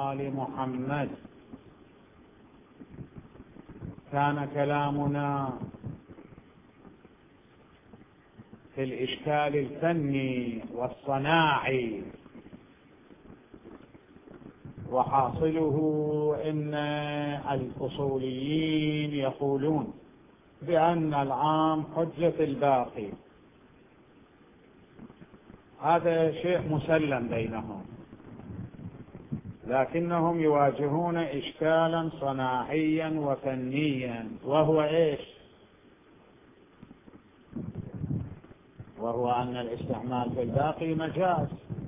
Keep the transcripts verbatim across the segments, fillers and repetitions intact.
آل محمد. كان كلامنا في الإشكال الفني والصناعي، وحاصله إن الأصوليين يقولون بأن العام حجة الباقي. هذا شيء مسلم بينهم، لكنهم يواجهون إشكالا صناعيا وفنيا، وهو إيش؟ وهو أن الاستعمال في الباقي مجاز،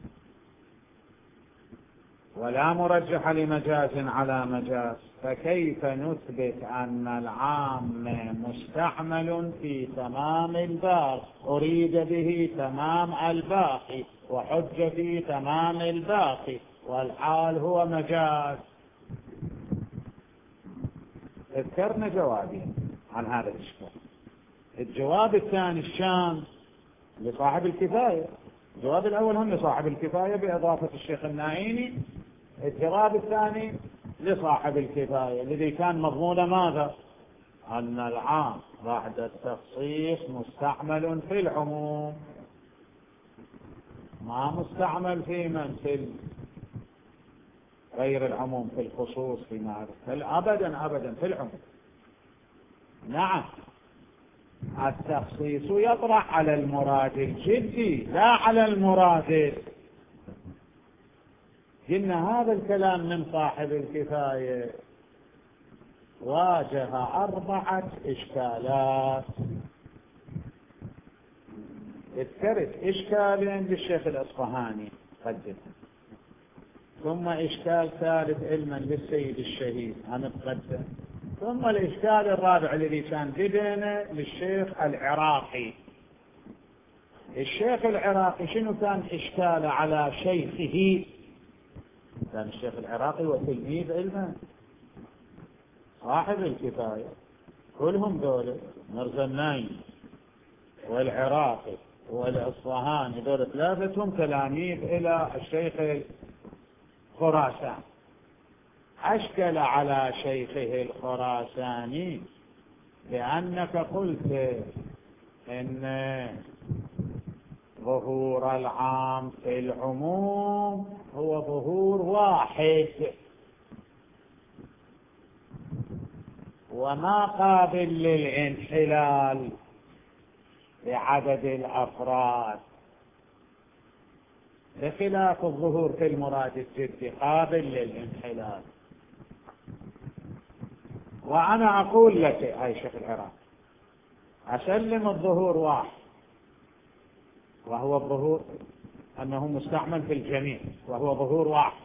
ولا مرجح لمجاز على مجاز، فكيف نثبت أن العام مستعمل في تمام الباقي، أريد به تمام الباقي وحج في تمام الباقي، والحال هو مجاز؟ اذكرنا جوابي عن هذا الإشكال. الجواب الثاني الشام لصاحب الكفاية. الجواب الأول هم لصاحب الكفاية بإضافة الشيخ الناعيني، الجواب الثاني لصاحب الكفاية الذي كان مضمون ماذا؟ أن العام بعد التخصيص مستعمل في العموم، ما مستعمل في من؟ في غير العموم، في الخصوص، في معرفة، أبدا أبدا في العموم. نعم، التخصيص يطرح على المراد الجدي لا على المراد. قلنا هذا الكلام من صاحب الكفاية واجه أربعة إشكالات. ذكرت إشكالين للشيخ الأصفهاني قدم، ثم إشكال ثالث علما للسيد الشهيد أنا قدم، ثم الإشكال الرابع الذي كان بدنا للشيخ العراقي. الشيخ العراقي شنو كان إشكاله على شيخه؟ كان الشيخ العراقي وتلميذ علما صاحب الكفاية، كلهم دول مرزا النايم والعراقي والأصفهاني دول ثلاثتهم تلاميذ إلى الشيخ الخراساني. أشكل على شيخه الخراساني لأنك قلت إن ظهور العام في العموم هو ظهور واحد، وما قابل للانحلال بعدد الأفراد، بخلاف الظهور في المراد الجدي قابل للانحلال. وأنا أقول لك أي شيخ العراق أسلم الظهور واحد، وهو الظهور أنه مستعمل في الجميع، وهو ظهور واحد،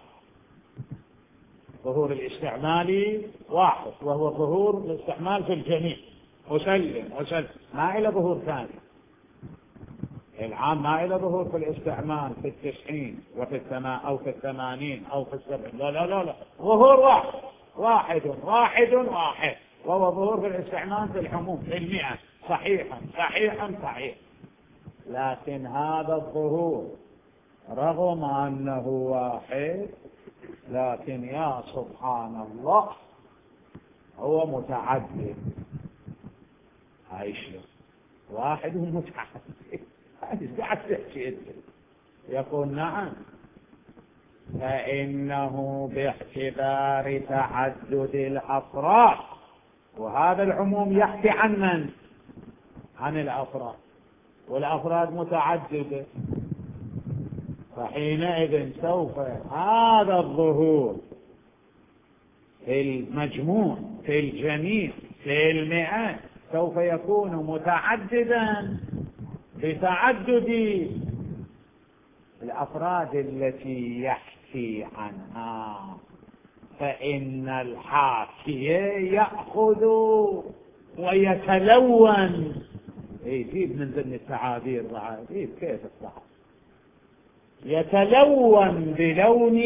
ظهور الاستعمالي واحد، وهو ظهور الاستعمال في الجميع. أسلم أسلم ما إلى ظهور ثاني. العام ما إلى ظهور في الاستعمال في التسعين وفي الثمان أو في الثمانين أو في السبعين، لا لا لا لا، ظهور واحد واحد واحد واحد، وهو ظهور في الاستعمال في العموم في المئة. صحيحا صحيحا صحيح. لكن هذا الظهور رغم أنه واحد، لكن يا سبحان الله هو متعدد. عايش واحد ومتعدد، هذا قاعد تحكي انت. يقول نعم، فإنه باعتبار تعدد الأفراد، وهذا العموم يحكي عن من؟ عن الأفراد، والأفراد متعددة، فحينئذ سوف هذا الظهور في المجموع في الجميع في المئة سوف يكون متعددا بتعدد الأفراد التي يحكي عنها. فإن الحاكي يأخذ ويتلون. يجيب من ضمن التعابير بعد إيه كيف الصحة يتلون بلون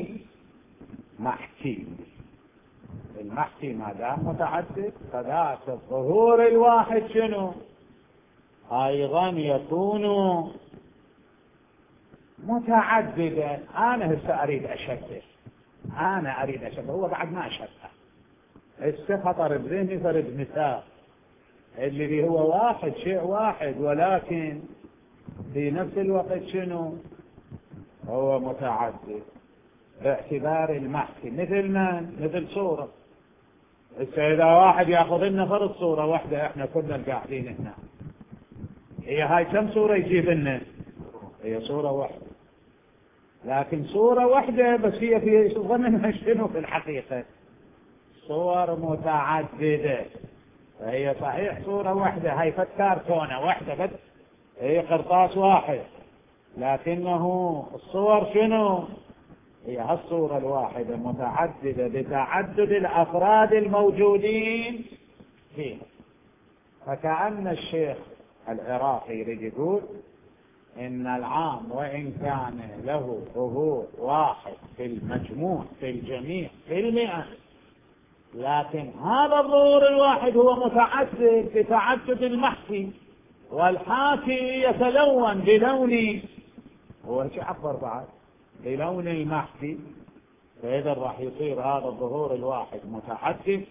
محكي. المحكي ما دام متعدد فذاك الظهور الواحد شنو أيضا يكون متعددا. أنا هسه أريد أشبه أنا أريد أشبه، هو بعد ما أشبه. استخطر بذهني فرد مثال اللي هو واحد، شيء واحد، ولكن في نفس الوقت شنو هو متعدد باعتبار المحكي. مثل من؟ مثل صورة. إذا واحد يأخذ لنا فرض صورة واحدة، إحنا كنا قاعدين هنا، هي هاي كم صورة يجيب لنا؟ هي صورة واحدة، لكن صورة واحدة بس هي في ضمنها شنو في الحقيقة؟ صور متعددة. فهي صحيح صورة واحدة، هاي فت كرتونة واحدة بس، هي قرطاس واحد، لكنه الصور شنو؟ هي هالصورة الواحدة متعددة بتعدد الأفراد الموجودين فيها. فكأن الشيخ العراقي يريد يقول إن العام وإن كان له ظهور واحد في المجموع في الجميع في المئة، لكن هذا الظهور الواحد هو متعدد بتعدد المحكي، والحاكي يتلون بلون، هو شو عبر بعد بلون المحكي، فإذا راح يصير هذا الظهور الواحد متعدد،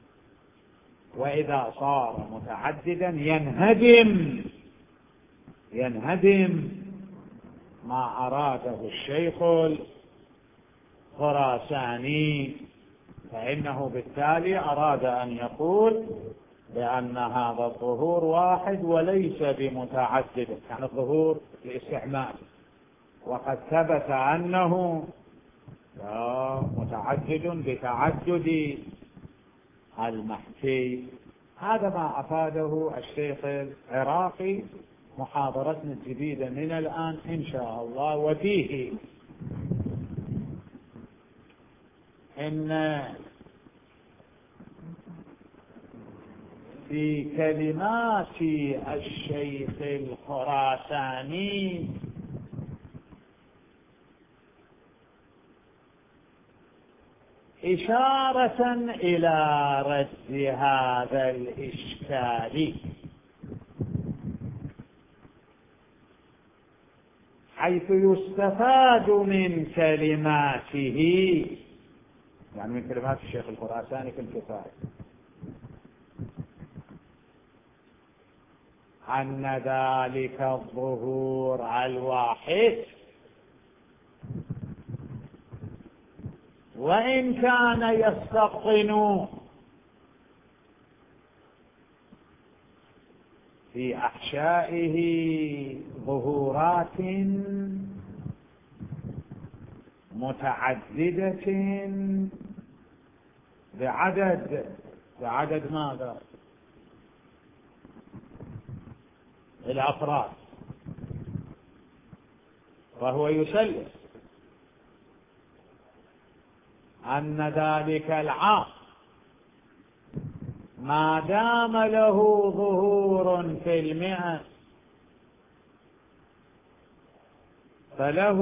وإذا صار متعددا ينهدم ينهدم ما أراده الشيخ الخراساني، فإنه بالتالي أراد أن يقول بأن هذا الظهور واحد وليس بمتعدد، يعني الظهور الاستعمال، وقد ثبت أنه متعدد بتعدد المحكي. هذا ما أفاده الشيخ العراقي. محاضرتنا الجديدة من الآن إن شاء الله، وفيه إن في كلمات الشيخ الخراساني إشارة إلى رد هذا الإشكال، حيث يستفاد من كلماته، يعني من كلمات الشيخ الخراساني في الكفاية، أن ذلك الظهور الواحد وإن كان يستبطن في أحشائه ظهورات متعددة بعدد بعدد ماذا؟ الأفراد. وهو يسلم أن ذلك العام ما دام له ظهور في المئة فله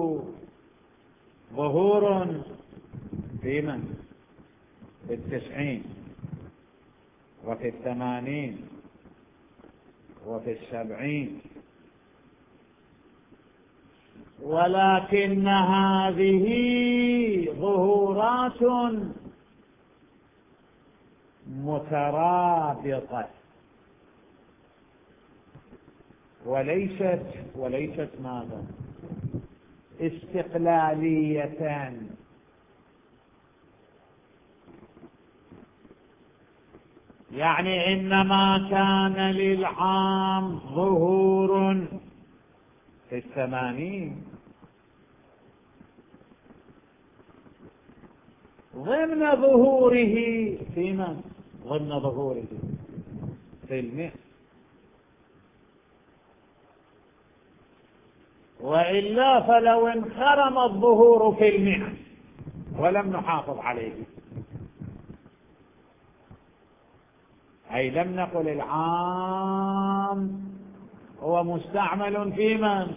ظهور في من؟ في التسعين وفي الثمانين وفي السبعين، ولكن هذه ظهورات مترابطة وليست وليست ماذا؟ استقلالية. يعني إنما كان للعام ظهور في الثمانين ضمن ظهوره في من؟ ضمن ظهوره في المئة، وإلا فلو انخرم الظهور في المئة ولم نحافظ عليه، أي لم نقل العام هو مستعمل في من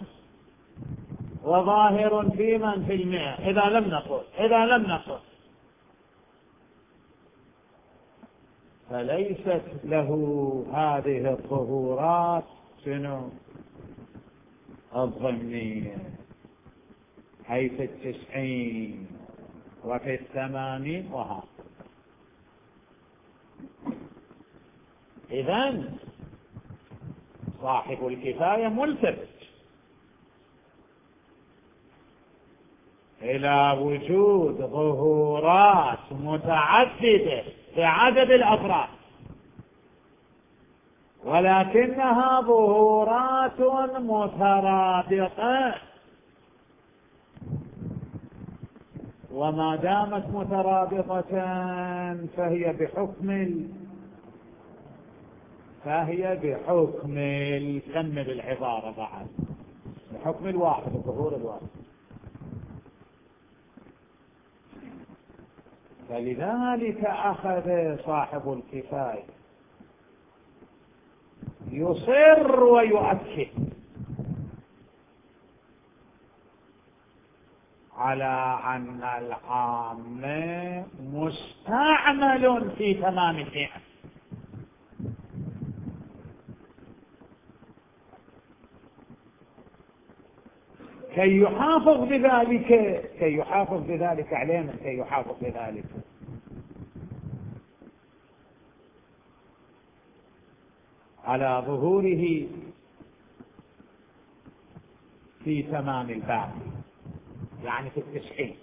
وظاهر في من في المئة، إذا لم نقل إذا لم نقل فليست له هذه الظهورات شنو الضمنية، أي في التسعين وفي الثمانين وهكذا. إذن صاحب الكفاية ملتفت إلى وجود ظهورات متعددة بعدد الأفراد، ولكنها ظهورات مترابطة، وما دامت مترابطة فهي بحكم ال... فهي بحكم الكم بالعبارة بعد، بحكم الواحد، الظهور الواحد. فلذلك أخذ صاحب الكفاية يصر ويؤكد على أن العام مستعمل في تمام المئة، كي يحافظ بذلك كي يحافظ بذلك علينا كي يحافظ بذلك على ظهوره في تمام الباب، يعني في التسعين.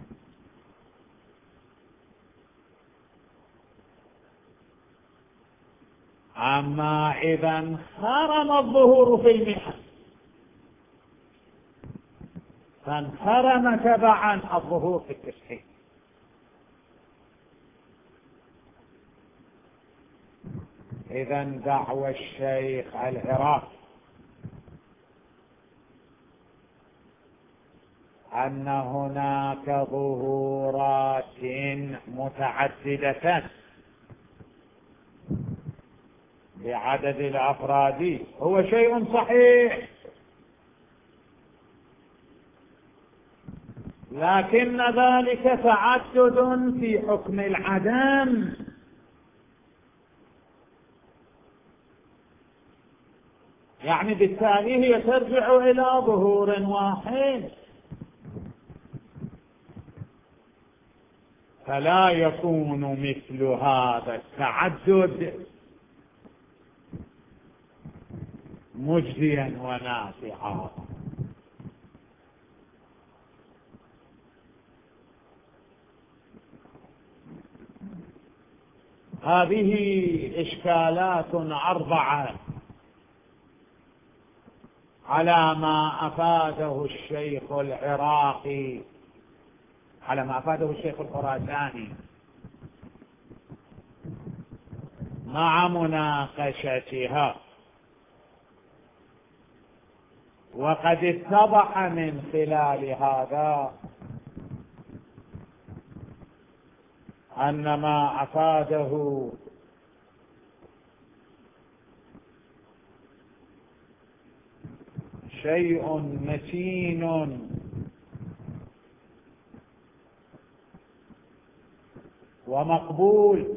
أما إذا انخرم الظهور في المئة فانخرم تبعا الظهور في التسعين. إذا دعوى الشيخ العراقي أن هناك ظهورات متعددة بعدد الأفراد هو شيء صحيح، لكن ذلك تعدد في حكم العدم، يعني بالتالي هي ترجع إلى ظهور واحد، فلا يكون مثل هذا التعدد مجزيا ونافعا. هذه إشكالات أربعة على ما أفاده الشيخ العراقي، على ما أفاده الشيخ الخراساني مع مناقشتها. وقد اتضح من خلال هذا أن ما أفاده شيء متين ومقبول،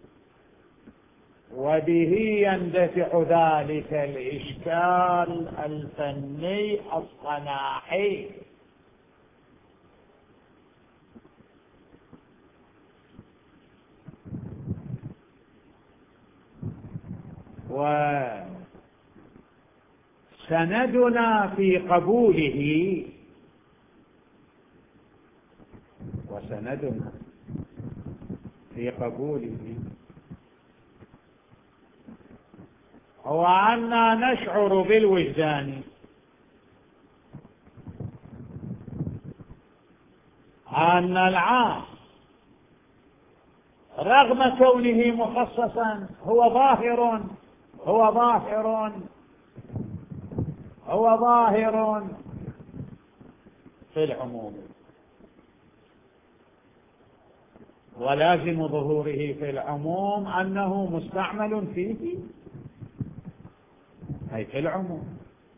وبه يندفع ذلك الإشكال الفني الصناعي. وسندنا في قبوله وسندنا في قبوله هو أننا نشعر بالوجدان أن العام رغم كونه مخصصا هو ظاهر هو ظاهر هو ظاهر في العموم، ولازم ظهوره في العموم أنه مستعمل فيه، أي في العموم،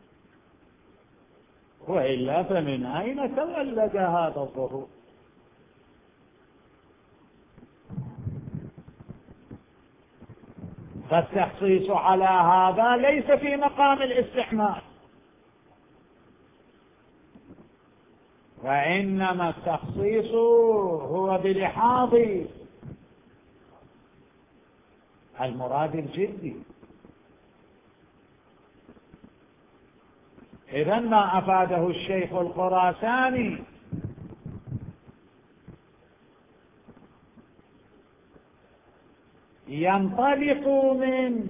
وإلا فمن أين تولد هذا الظهور؟ فالتخصيص على هذا ليس في مقام الاستعمال، وإنما التخصيص هو بلحاظ المراد الجدي. إذا ما أفاده الشيخ الخراساني ينطلق من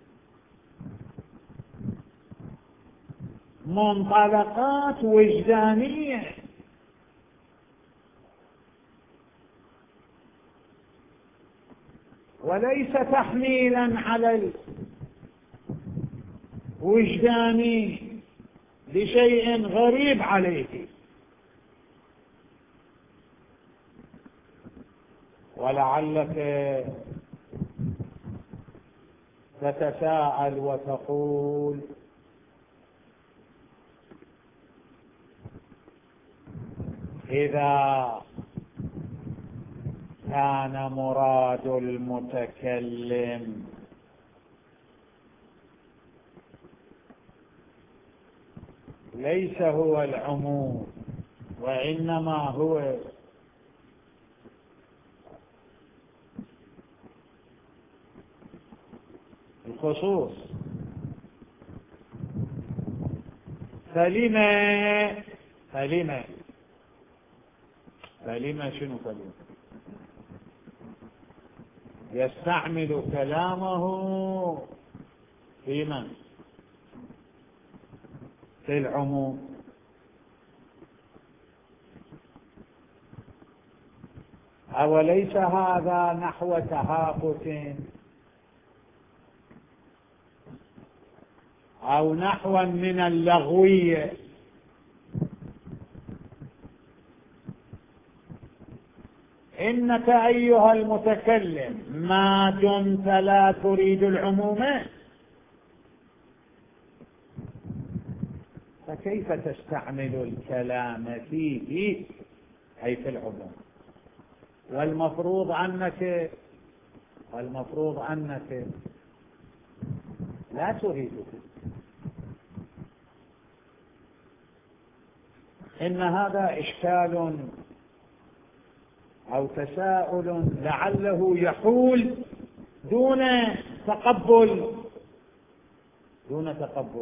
منطلقات وجدانية، وليس تحميلا على الوجدان لشيء غريب عليه. ولعلك تتساءل وتقول إذا كان مراد المتكلم ليس هو العموم وإنما هو الخصوص، فلما فلما فلما شنو فلما يستعمل كلامه في من؟ في العموم. أوليس هذا نحو تهافت أو نحوا من اللغوية؟ إنك أيها المتكلم ما دمت لا تريد العموم فكيف تستعمل الكلام فيه أي في العموم؟ والمفروض أنك والمفروض أنك لا تريده. إن هذا إشكال أو تساؤل لعله يحول دون تقبل دون تقبل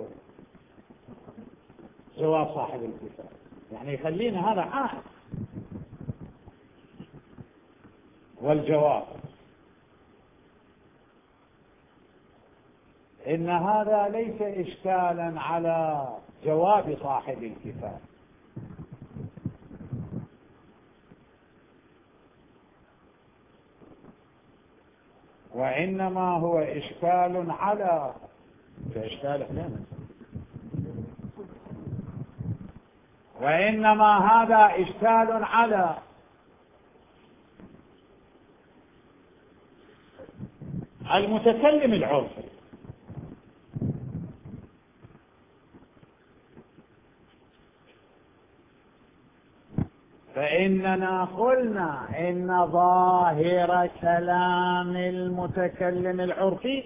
جواب صاحب الكتاب، يعني يخلينا هذا عائد. والجواب إن هذا ليس إشكالا على جواب صاحب الكتاب، وإنما هو إشكال على إشكال أحيانا وإنما هذا إشكال على المتكلم العرفي. فإننا قلنا إن ظاهر كلام المتكلم العرفي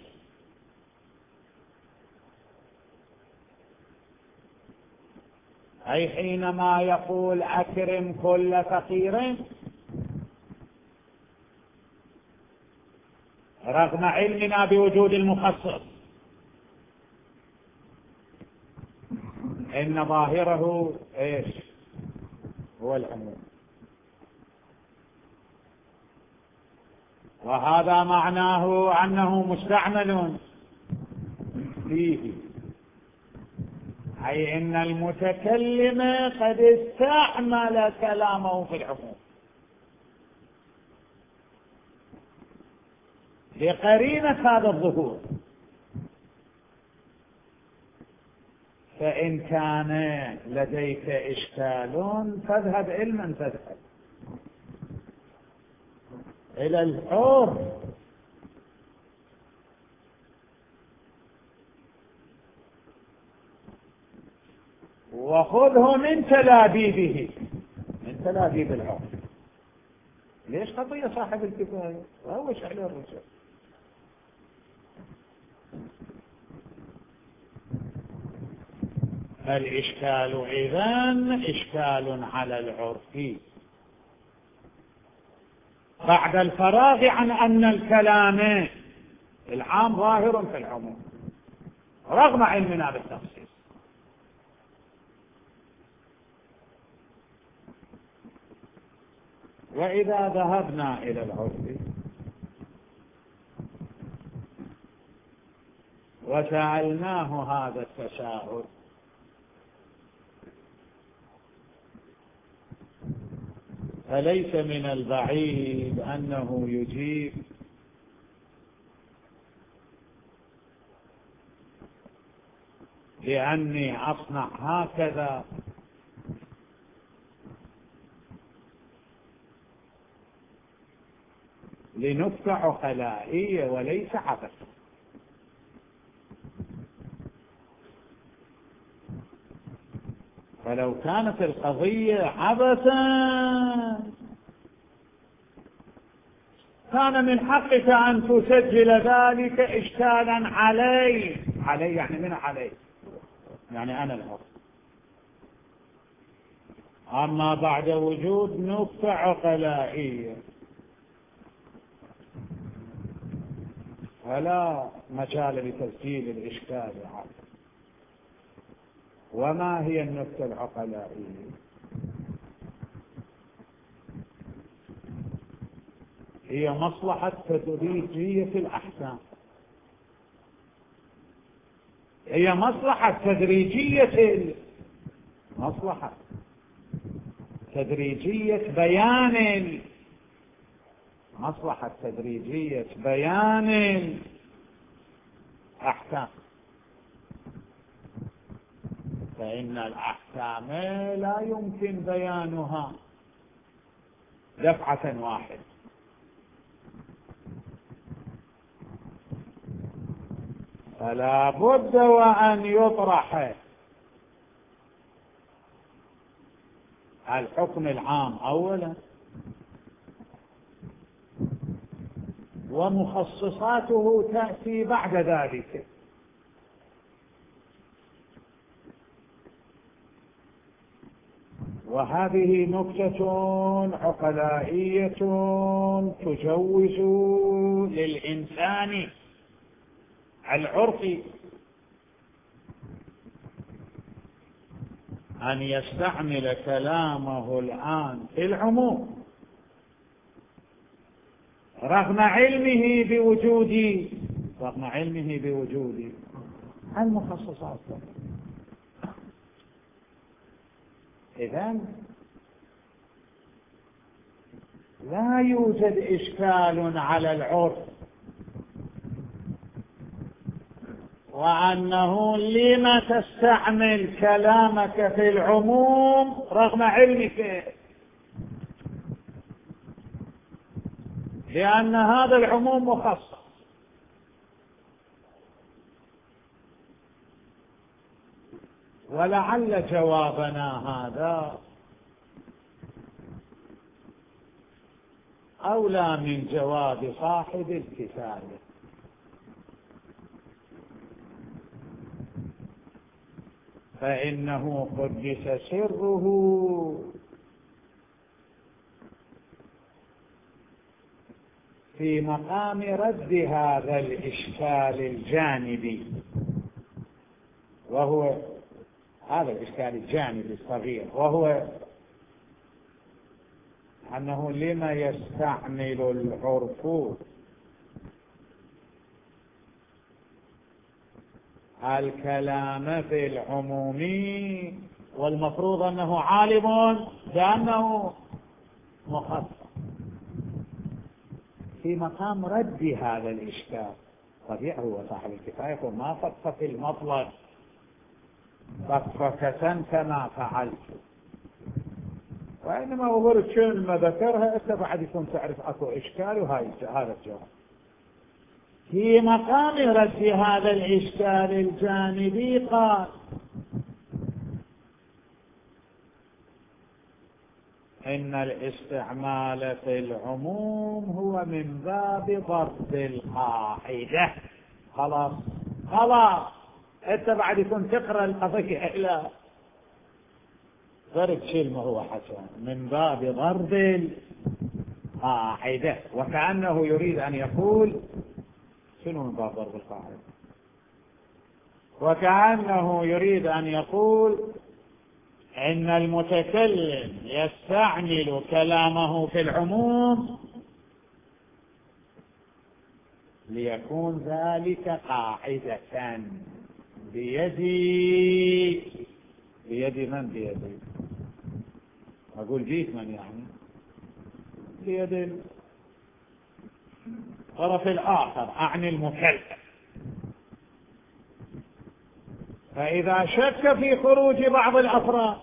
أي حينما يقول أكرم كل فقير رغم علمنا بوجود المخصص، إن ظاهره إيش؟ هو العموم. وهذا معناه أنه مستعمل فيه، أي إن المتكلم قد استعمل كلامه في العموم لقرينة هذا الظهور. فإن كان لديك إشكال فاذهب علما فاذهب إلى العرف، وخذه من تلابيبه من تلابيب العرف. ليش قضية صاحب الكفاية وهو شعر الرجال. الإشكال إذن إشكال على العرف بعد الفراغ عن أن الكلام العام ظاهر في العموم رغم علمنا بالتخصيص. وإذا ذهبنا إلى العرف وسألناه هذا التساؤل فليس من البعيد أنه يجيب لأني أصنع هكذا لنكتة عقلائية وليس عبث. فلو كانت القضية عبثا كان من حقك أن تسجل ذلك إشكالا علي. علي يعني من علي؟ يعني أنا الحر. أما بعد وجود نكتة عقلائية فلا مجال لتسجيل الإشكال عليه. وما هي النكتة العقلائية؟ هي مصلحة تدريجية الأحكام، هي مصلحة تدريجية مصلحة تدريجية بيان مصلحة تدريجية بيان أحكام. فإن الأحكام لا يمكن بيانها دفعة واحدة، فلا بد وأن يطرح الحكم العام أولا ومخصصاته تأتي بعد ذلك. وهذه نكتة عقلائية تجوز للإنسان العرفي أن يستعمل كلامه الآن في العموم رغم علمه بوجود رغم علمه بوجود المخصصات. إذن لا يوجد إشكال على العرف وأنه لما تستعمل كلامك في العموم رغم علمك، لأن هذا العموم مخصص. ولعل جوابنا هذا أولى من جواب صاحب الكتاب، فإنه قدس سره في مقام رد هذا الإشكال الجانبي، وهو هذا الإشكال الجانبي الصغير، وهو أنه لما يستعمل العرف الكلام في العمومي والمفروض أنه عالم بأنه مخصص في مقام رد هذا الإشكال. طبيعي هو صاحب الكفاية وما فقط في المطلق فكة كما فعلت، وإنما أظهر كلمة ذكرها أنت بعد يكون تعرف أكو إشكال وهذا الجواب في مقام رد هذا الإشكال الجانبي. قال إن الاستعمال في العموم هو من باب ضرب القاعدة. خلاص خلاص أنت بعد يكون تقرأ القضية إلى ضرب كلمة هو حسن من باب ضرب القاعدة، وكأنه يريد أن يقول شنو من باب ضرب القاعدة؟ وكأنه يريد أن يقول إن المتكلم يستعمل كلامه في العموم ليكون ذلك قاعدة بيدي بيد من بيدي أقول جيت من يعني بيد الطرف الآخر أعني المكلف. فإذا شك في خروج بعض الأفراد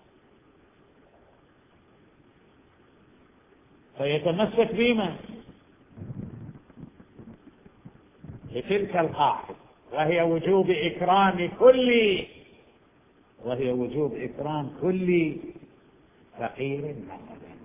فيتمسك بما لتلك القاعدة، وهي وجوب إكرام كل وهي وجوب إكرام كل فقير مثلا.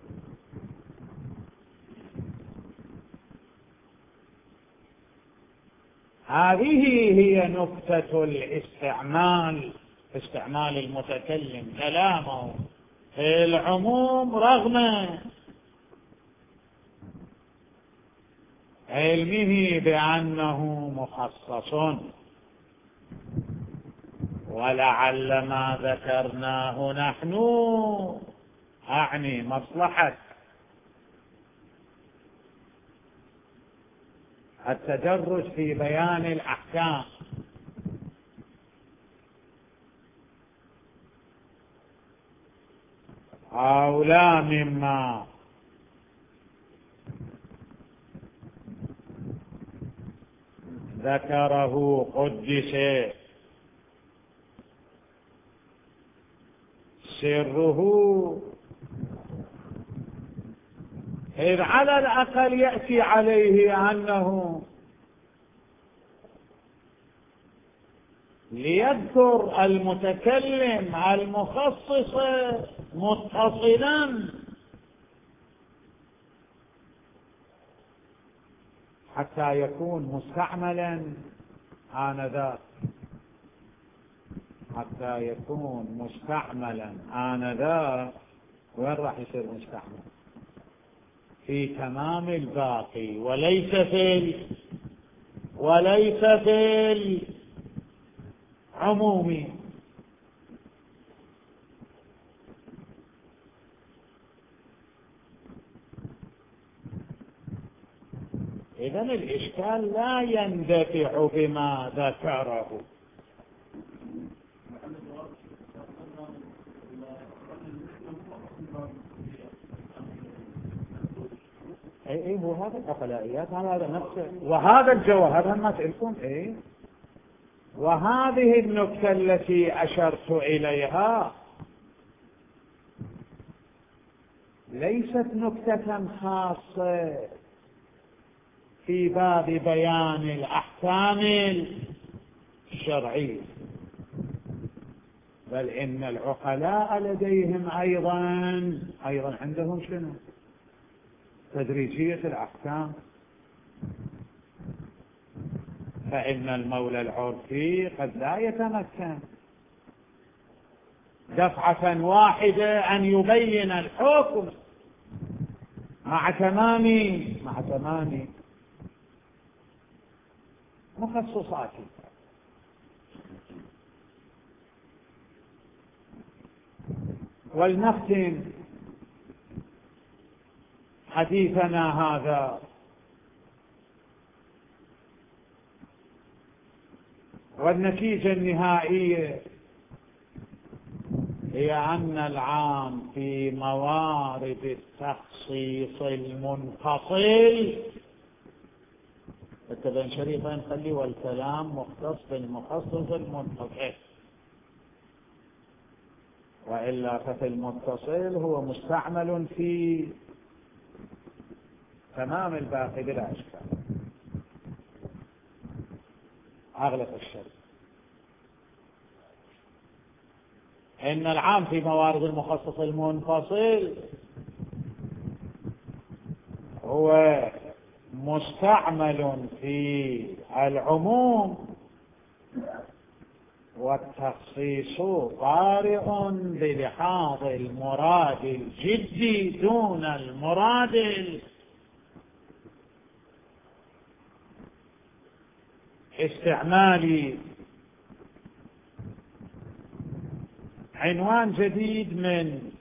هذه هي نقطة الاستعمال، استعمال المتكلم كلامه في العموم رغم علمه بأنه مخصص. ولعل ما ذكرناه نحن أعني مصلحة التدرج في بيان الأحكام أولى مما ذكره قدس سره، إذ على الأقل يأتي عليه أنه ليذكر المتكلم المخصص متصلا حتى يكون مستعملا آنذاك حتى يكون مستعملا آنذاك وين راح يصير مستعمل؟ في تمام الباقي وليس في وليس في العموم. إذن الإشكال لا يندفع بما ذكره. اي اي هو هذا الأخلاقيات هذا نفسه، وهذا الجوهر ما تقولون اي. وهذه النكتة التي أشرت إليها ليست نكتة خاصة في باب بيان الأحكام الشرعية، بل إن العقلاء لديهم أيضا أيضا عندهم شنو؟ تدريجية الأحكام. فإن المولى العرفي قد لا يتمكن دفعة واحدة أن يبين الحكم مع تمام مع تمام مخصصاته. ولنختم حديثنا هذا والنتيجة النهائية هي أن العام في موارد التخصيص المنفصل التبين شريطا نخلي والكلام مختص بالمخصص المنفصل، وإلا ففي المتصل هو مستعمل في تمام الباقي بلا إشكال. أغلق الشرط إن العام في موارد المخصص المنفصل هو مستعمل في العموم والتخصيص طارئ بلحاظ المراد الجدي دون المراد الاستعمالي. عنوان جديد من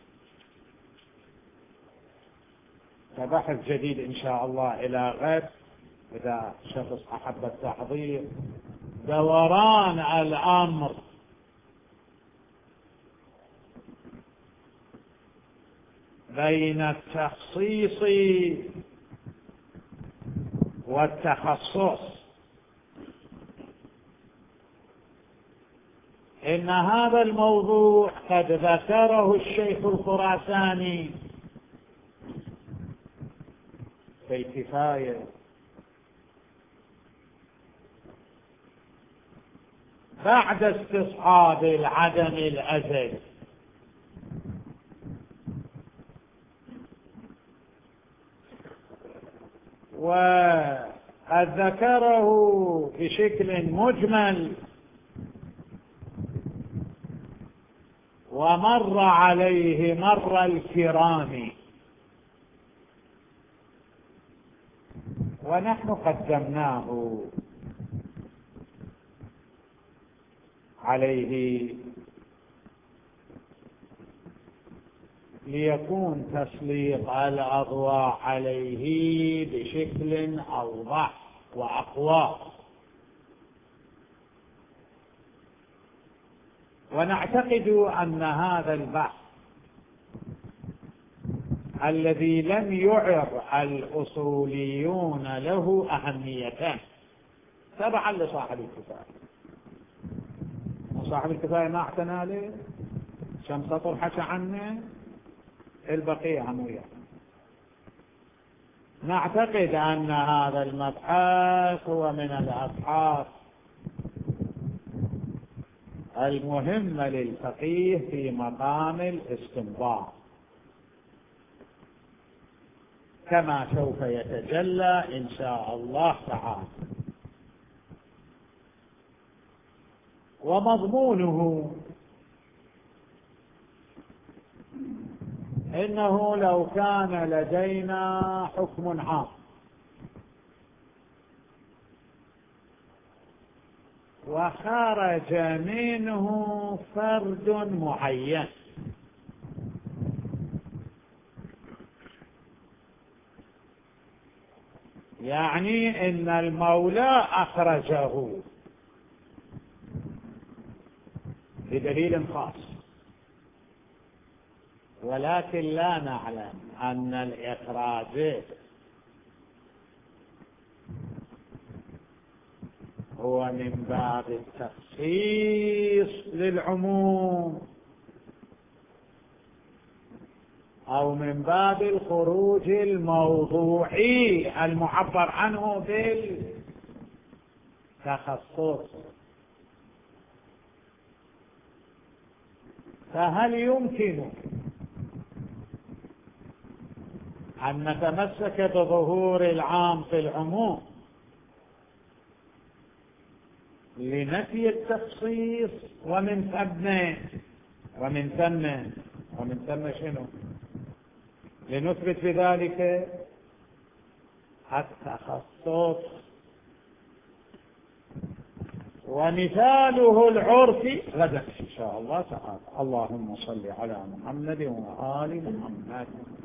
بحث جديد إن شاء الله إلى غد إذا شخص أحب التحضير: دوران الأمر بين التخصيص والتخصص. إن هذا الموضوع قد ذكره الشيخ الخراساني في الكفاية بعد استصحاب العدم الأزلي، وقد ذكره بشكل مجمل ومر عليه مر الكرام، ونحن قدمناه عليه ليكون تسليط الأضواء عليه بشكل أوضح وأقوى. ونعتقد أن هذا البحث الذي لم يعر الأصوليون له أهميتان تبعا لصاحب الكفاية. صاحب الكفاية ما اعتنى له، كم سطر حكى عنه، البقية هم وياه. نعتقد أن هذا المبحث هو من الأبحاث المهمة للفقيه في مقام الاستنباط، كما سوف يتجلى إن شاء الله تعالى. ومضمونه إنه لو كان لدينا حكم عام وخرج منه فرد معين، يعني إن المولى أخرجه بدليل خاص، ولكن لا نعلم أن الإخراج هو من باب التخصيص للعموم أو من باب الخروج الموضوعي المعبر عنه بالتخصص. فهل يمكن أن نتمسك بظهور العام في العموم لنفي التخصيص ومن ثم ومن ثم ومن ثم شنو لنثبت بذلك التخصص؟ ومثاله العرفي غدا إن شاء الله تعالى. اللهم صل على محمد وآل محمد.